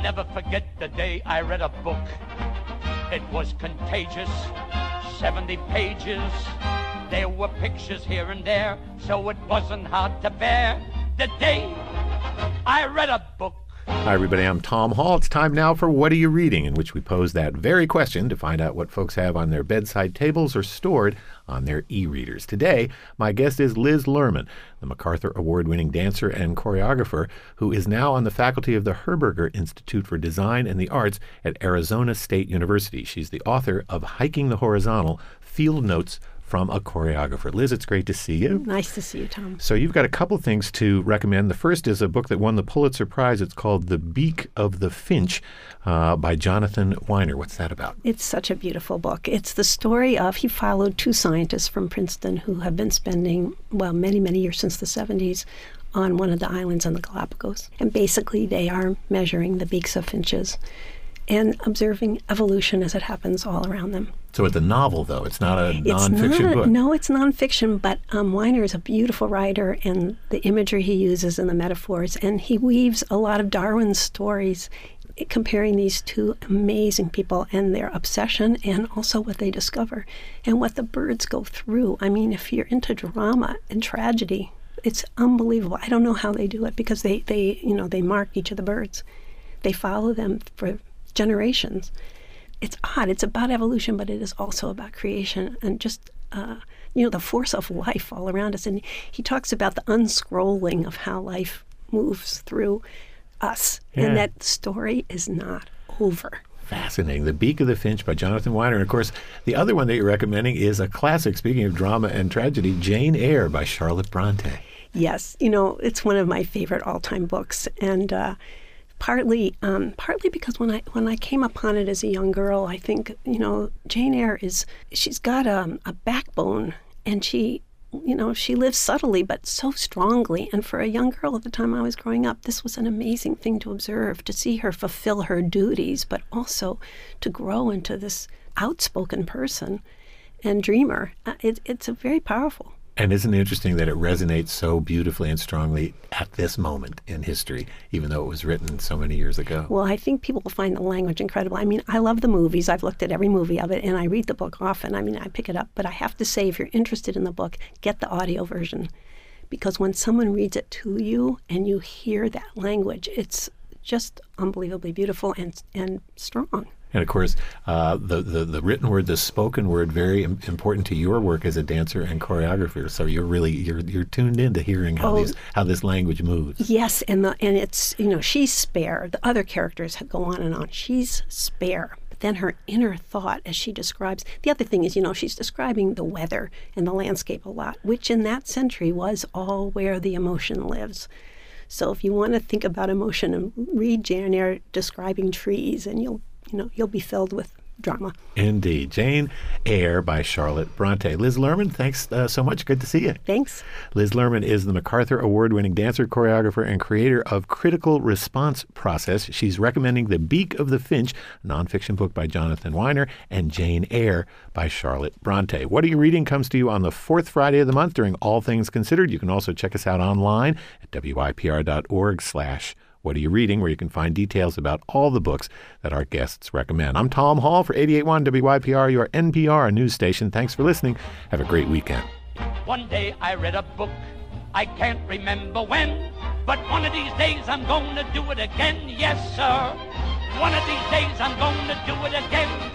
never forget the day I read a book. It was contagious, 70 pages. There were pictures here and there, so it wasn't hard to bear. The day I read a book. Hi, everybody. I'm Tom Hall. It's time now for What Are You Reading?, in which we pose that very question to find out what folks have on their bedside tables or stored on their e-readers. Today, my guest is Liz Lerman, the MacArthur Award-winning dancer and choreographer who is now on the faculty of the Herberger Institute for Design and the Arts at Arizona State University. She's the author of Hiking the Horizontal, Field Notes from a Choreographer. Liz, it's great to see you. Nice to see you, Tom. So you've got a couple things to recommend. The first is a book that won the Pulitzer Prize. It's called The Beak of the Finch by Jonathan Weiner. What's that about? It's such a beautiful book. It's the story of, he followed two scientists from Princeton who have been spending, many, many years since the 70s on one of the islands in the Galapagos. And basically they are measuring the beaks of finches and observing evolution as it happens all around them. So it's a novel, though. It's not a nonfiction book. No, it's nonfiction, but Weiner is a beautiful writer, and the imagery he uses and the metaphors, and he weaves a lot of Darwin's stories, comparing these two amazing people and their obsession and also what they discover and what the birds go through. I mean, if you're into drama and tragedy, it's unbelievable. I don't know how they do it because they mark each of the birds. They follow them for generations. It's odd. It's about evolution, but it is also about creation and just, the force of life all around us. And he talks about the unscrolling of how life moves through us. Yeah. And that story is not over. Fascinating. The Beak of the Finch by Jonathan Weiner. And, of course, the other one that you're recommending is a classic, speaking of drama and tragedy, Jane Eyre by Charlotte Bronte. Yes. it's one of my favorite all-time books. And partly because when I came upon it as a young girl, I think, Jane Eyre she's got a backbone, and she lives subtly but so strongly. And for a young girl at the time I was growing up, this was an amazing thing to observe, to see her fulfill her duties, but also to grow into this outspoken person and dreamer. It's a very powerful. And isn't it interesting that it resonates so beautifully and strongly at this moment in history, even though it was written so many years ago? Well, I think people will find the language incredible. I mean, I love the movies. I've looked at every movie of it, and I read the book often. I mean, I pick it up. But I have to say, if you're interested in the book, get the audio version. Because when someone reads it to you and you hear that language, it's just unbelievably beautiful and strong. And, of course, the written word, the spoken word, very important to your work as a dancer and choreographer. So you're tuned in to hearing how this language moves. Yes, and it's, she's spare. The other characters go on and on. She's spare. But then her inner thought as she describes. The other thing is, she's describing the weather and the landscape a lot, which in that century was all where the emotion lives. So if you want to think about emotion, and read Jane Eyre describing trees, and you'll be filled with drama. Indeed. Jane Eyre by Charlotte Bronte. Liz Lerman, thanks so much. Good to see you. Thanks. Liz Lerman is the MacArthur Award-winning dancer, choreographer, and creator of Critical Response Process. She's recommending The Beak of the Finch, a nonfiction book by Jonathan Weiner, and Jane Eyre by Charlotte Bronte. What Are You Reading comes to you on the fourth Friday of the month during All Things Considered. You can also check us out online at wypr.org/What Are You Reading, where you can find details about all the books that our guests recommend. I'm Tom Hall for 88.1 WYPR, your NPR news station. Thanks for listening. Have a great weekend. One day I read a book, I can't remember when, but one of these days I'm going to do it again, yes, sir. One of these days I'm going to do it again.